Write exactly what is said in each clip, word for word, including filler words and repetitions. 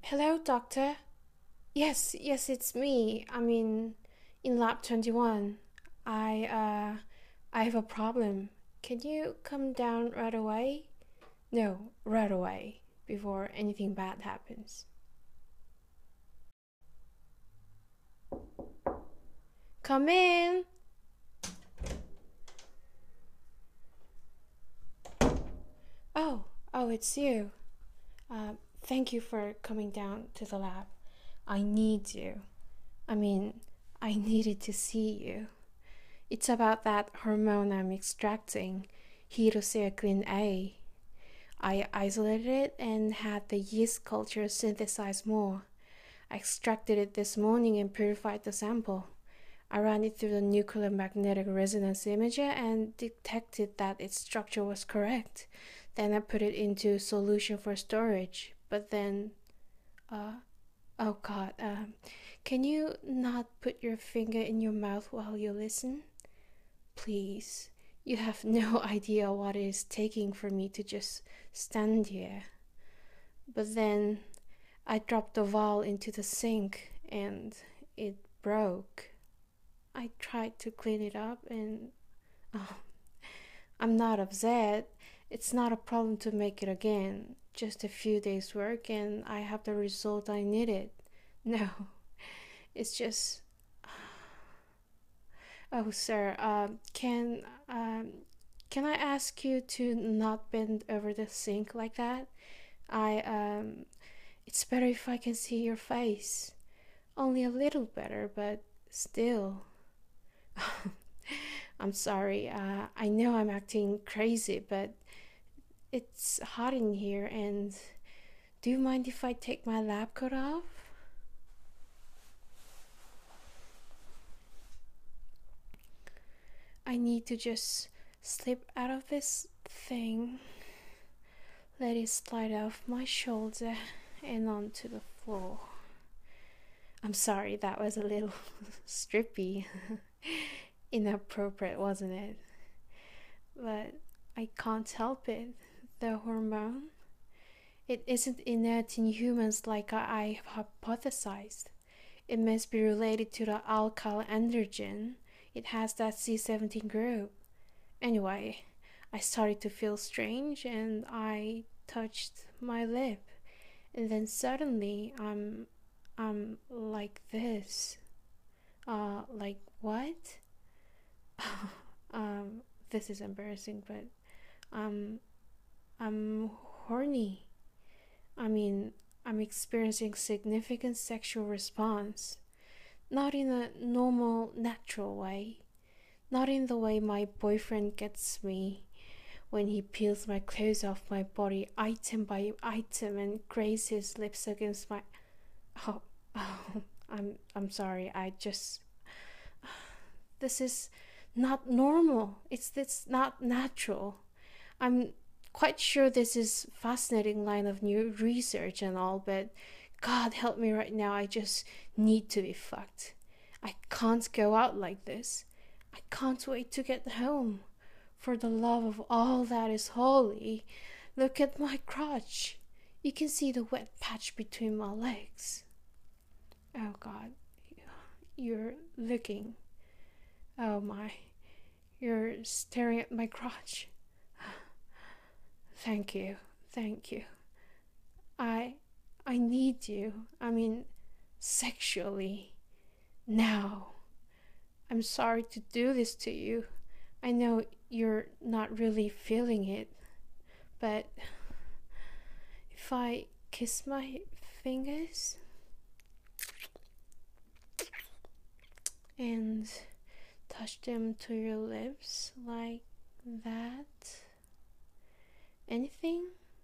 Hello, doctor. Yes, yes, it's me. I mean, in lab twenty-one. I, uh, I have a problem. Can you come down right away? No, right away, before anything bad happens. Come in! Oh, oh, it's you. Uh, thank you for coming down to the lab. I need you. I mean, I needed to see you. It's about that hormone I'm extracting, hydroxyquin A. I isolated it and had the yeast culture synthesize more. I extracted it this morning and purified the sample. I ran it through the nuclear magnetic resonance imager and detected that its structure was correct. Then I put it into solution for storage. But then, uh, oh God, um, can you not put your finger in your mouth while you listen? Please. You have no idea what it is taking for me to just stand here. But then I dropped the vial into the sink and it broke. I tried to clean it up and oh, I'm not upset. It's not a problem to make it again. Just a few days work and I have the result I needed. No, it's just oh, sir, um, can um, can I ask you to not bend over the sink like that? I um, it's better if I can see your face. Only a little better, but still. I'm sorry. Uh, I know I'm acting crazy, but it's hot in here. And do you mind if I take my lab coat off? I need to just slip out of this thing, let it slide off my shoulder and onto the floor. I'm sorry, that was a little strippy. Inappropriate, wasn't it? But I can't help it. The hormone, it isn't inert in humans like I hypothesized. It must be related to the alkyl androgen. It has that C seventeen group. Anyway, I started to feel strange and I touched my lip. And then suddenly I'm I'm like this. Uh like what? um this is embarrassing, but um I'm horny. I mean, I'm experiencing significant sexual response. Not in a normal, natural way. Not in the way my boyfriend gets me when he peels my clothes off my body item by item and grazes his lips against my. Oh, oh I'm I'm sorry. I just this is not normal. It's it's not natural. I'm quite sure this is fascinating line of new research and all, but God help me right now. I just need to be fucked. I can't go out like this. I can't wait to get home. For the love of all that is holy, look at my crotch. You can see the wet patch between my legs. Oh God, you're looking. Oh my, you're staring at my crotch. Thank you, thank you. I, I need you. I mean, sexually. Now. I'm sorry to do this to you. I know you're not really feeling it, but if I kiss my fingers and touch them to your lips like that, anything?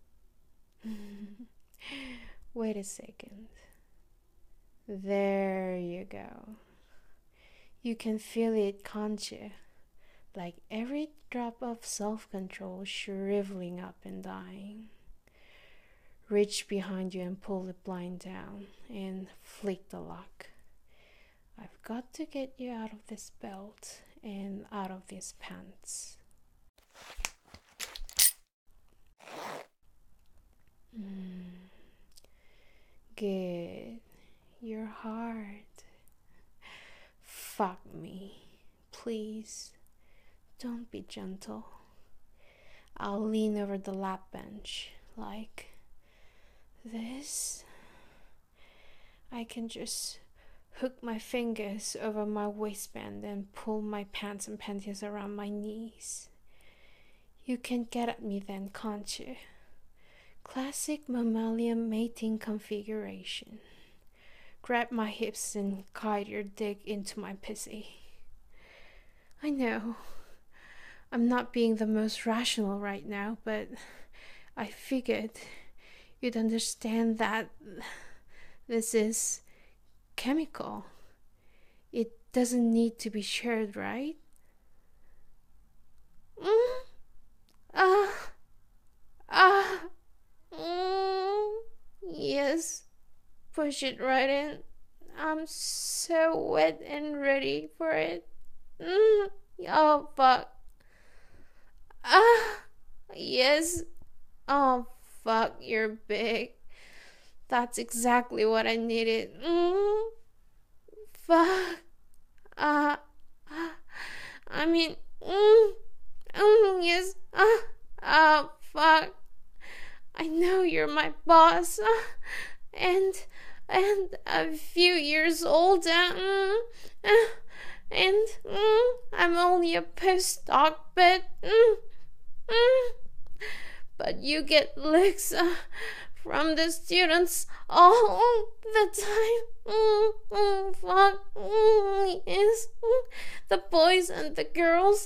Wait a second. There you go. You can feel it, can't you? Like every drop of self-control shriveling up and dying. Reach behind you and pull the blind down and flick the lock. I've got to get you out of this belt and out of these pants. Mm. Good. You're hard. Fuck me. Please. Don't be gentle. I'll lean over the lap bench like this. I can just hook my fingers over my waistband and pull my pants and panties around my knees. You can get at me then, can't you? Classic mammalian mating configuration. Grab my hips and guide your dick into my pussy. I know, I'm not being the most rational right now, but I figured you'd understand that this is chemical. It doesn't need to be shared, right? Mm. Ah. Ah. Mm. Yes. Push it right in. I'm so wet and ready for it. Mm. Oh, fuck. Ah. Yes. Oh, fuck, you're big. That's exactly what I needed. Mm. Fuck. Uh, uh, I mean, mm, mm, yes. Uh, uh, fuck. I know you're my boss. Uh, and, and a few years older. Mm, uh, and mm, I'm only a postdoc, but, mm, mm, but you get looks uh, from the students all the time. Mm, mm, fuck. Mm, yes. Mm, the boys and the girls.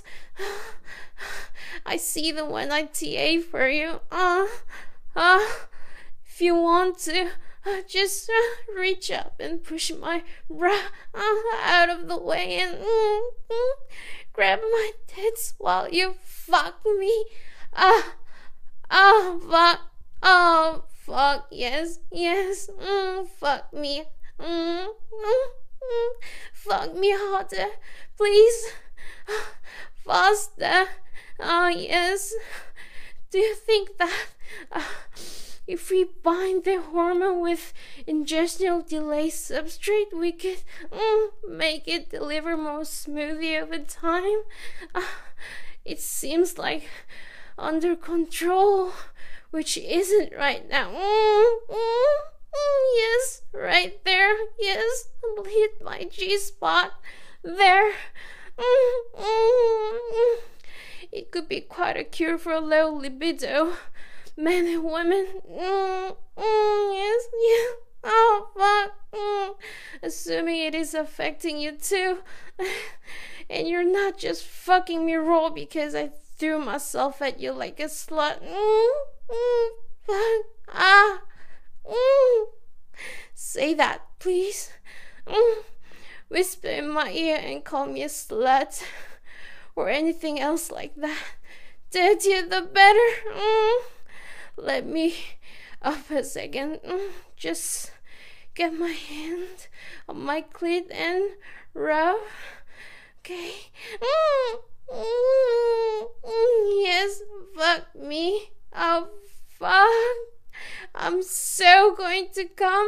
I see them when I T A for you. Uh, uh, if you want to, uh, just uh, reach up and push my bra uh, out of the way and mm, mm, grab my tits while you fuck me. Ah, uh, oh, fuck. Oh, fuck. Yes, yes. Mm, fuck me. Mm, mm, mm. Fuck me harder, please. Faster. Oh, yes. Do you think that uh, if we bind the hormone with ingestional delay substrate, we could mm, make it deliver more smoothly over time? Uh, it seems like under control, which isn't right now. Mm, mm, mm, yes, right there. Yes, hit my G-spot. There. Mm, mm, mm. It could be quite a cure for low libido. Men and women. Mm, mm, yes, yes. Oh, fuck. Mm. Assuming it is affecting you too. And you're not just fucking me raw because I threw myself at you like a slut. Mm, mm, fuck. Ah. Mm. Say that, please. Mm. Whisper in my ear and call me a slut. Or anything else like that. Dirtier the better. Mm. Let me up a second. Mm. Just get my hand on my clit and rub. Okay. Mm. Mm. Mm. Yes, fuck me. Oh, fuck. I'm so going to come.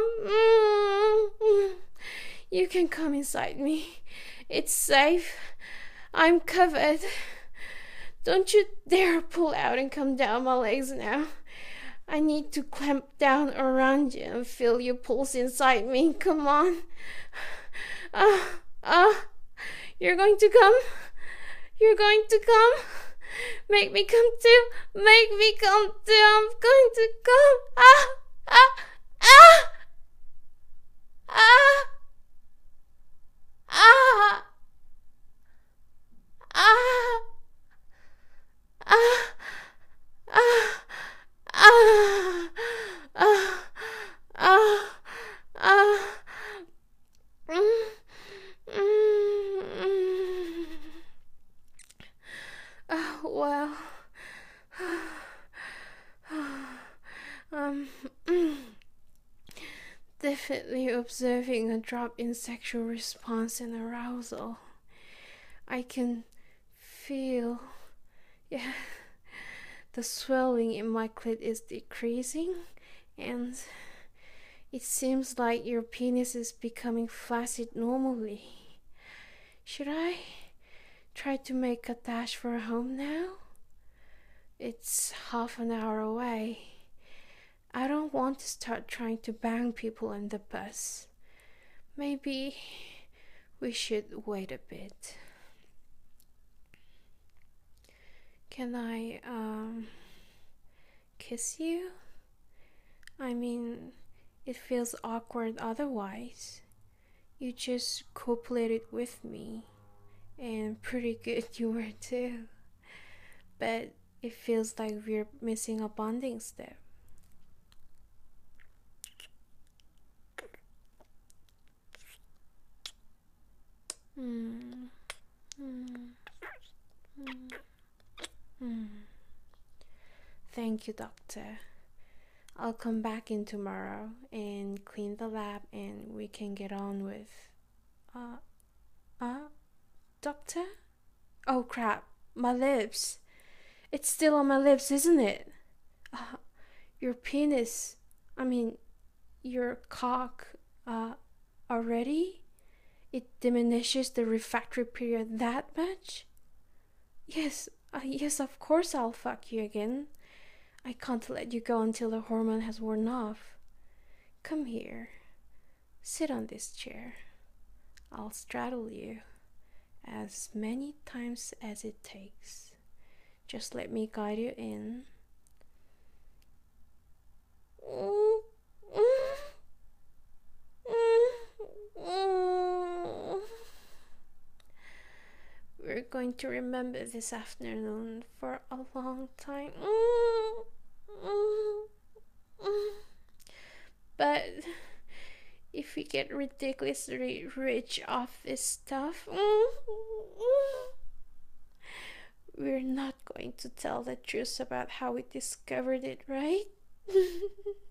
Mm. You can come inside me. It's safe. I'm covered. Don't you dare pull out and come down my legs now. I need to clamp down around you and feel your pulse inside me. Come on. Ah, uh, ah. Uh, you're going to come? You're going to come? Make me come too. Make me come too. I'm going to come. Ah, ah, ah. Ah. Ah. Ah. Ah. Ah. Ah. Ah. Ah. Ah. Mm. Mm. Oh, well. um. Definitely observing a drop in sexual response and arousal. I can feel, yeah, the swelling in my clit is decreasing, and It seems like your penis is becoming flaccid normally. Should I try to make a dash for home now? It's half an hour away. I don't want to start trying to bang people on the bus. Maybe we should wait a bit. Can I, um, kiss you? I mean, it feels awkward otherwise. You just copulated with me, and pretty good you were too. But it feels like we're missing a bonding step. Hmm. Hmm. Hmm. Hmm. Thank you, doctor. I'll come back in tomorrow and clean the lab and we can get on with. Uh, uh, doctor? Oh crap, my lips. It's still on my lips, isn't it? Uh, your penis, I mean, your cock, uh, already? It diminishes the refractory period that much? Yes, uh, yes, of course I'll fuck you again. I can't let you go until the hormone has worn off. Come here. Sit on this chair. I'll straddle you as many times as it takes. Just let me guide you in. We're going to remember this afternoon for a long time. But if we get ridiculously rich off this stuff, we're not going to tell the truth about how we discovered it, right?